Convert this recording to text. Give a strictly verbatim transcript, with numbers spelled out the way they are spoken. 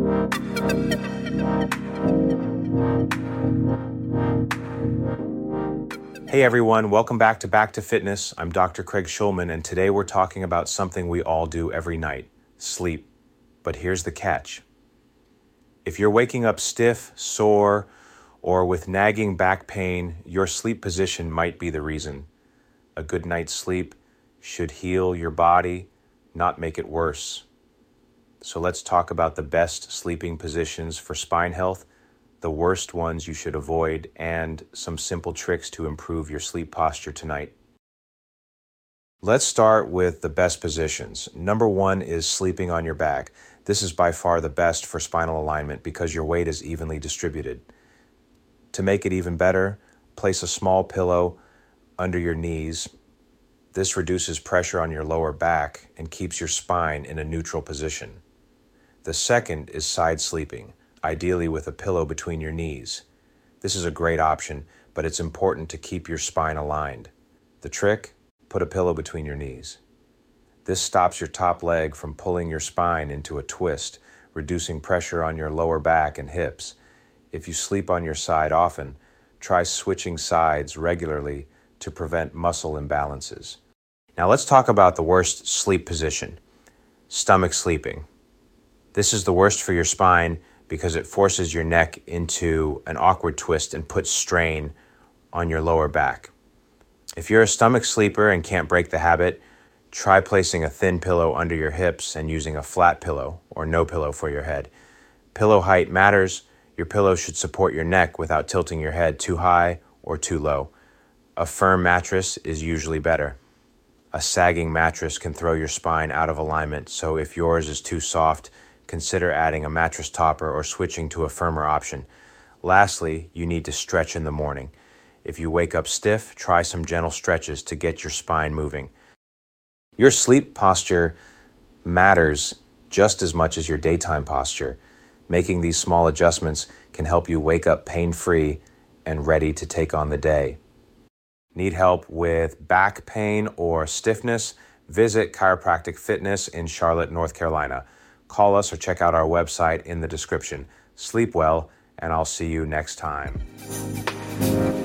Hey everyone, welcome back to Back to Fitness. I'm Doctor Craig Schulman, and today we're talking about something we all do every night, sleep. But here's the catch. If you're waking up stiff, sore, or with nagging back pain, your sleep position might be the reason. A good night's sleep should heal your body, not make it worse. So let's talk about the best sleeping positions for spine health, the worst ones you should avoid, and some simple tricks to improve your sleep posture tonight. Let's start with the best positions. Number one is sleeping on your back. This is by far the best for spinal alignment because your weight is evenly distributed. To make it even better, place a small pillow under your knees. This reduces pressure on your lower back and keeps your spine in a neutral position. The second is side sleeping, ideally with a pillow between your knees. This is a great option, but it's important to keep your spine aligned. The trick? Put a pillow between your knees. This stops your top leg from pulling your spine into a twist, reducing pressure on your lower back and hips. If you sleep on your side often, try switching sides regularly to prevent muscle imbalances. Now let's talk about the worst sleep position, stomach sleeping. This is the worst for your spine because it forces your neck into an awkward twist and puts strain on your lower back. If you're a stomach sleeper and can't break the habit, try placing a thin pillow under your hips and using a flat pillow or no pillow for your head. Pillow height matters. Your pillow should support your neck without tilting your head too high or too low. A firm mattress is usually better. A sagging mattress can throw your spine out of alignment, so if yours is too soft, consider adding a mattress topper or switching to a firmer option. Lastly, you need to stretch in the morning. If you wake up stiff, try some gentle stretches to get your spine moving. Your sleep posture matters just as much as your daytime posture. Making these small adjustments can help you wake up pain-free and ready to take on the day. Need help with back pain or stiffness? Visit Chiropractic Fitness in Charlotte, North Carolina. Call us or check out our website in the description. Sleep well, and I'll see you next time.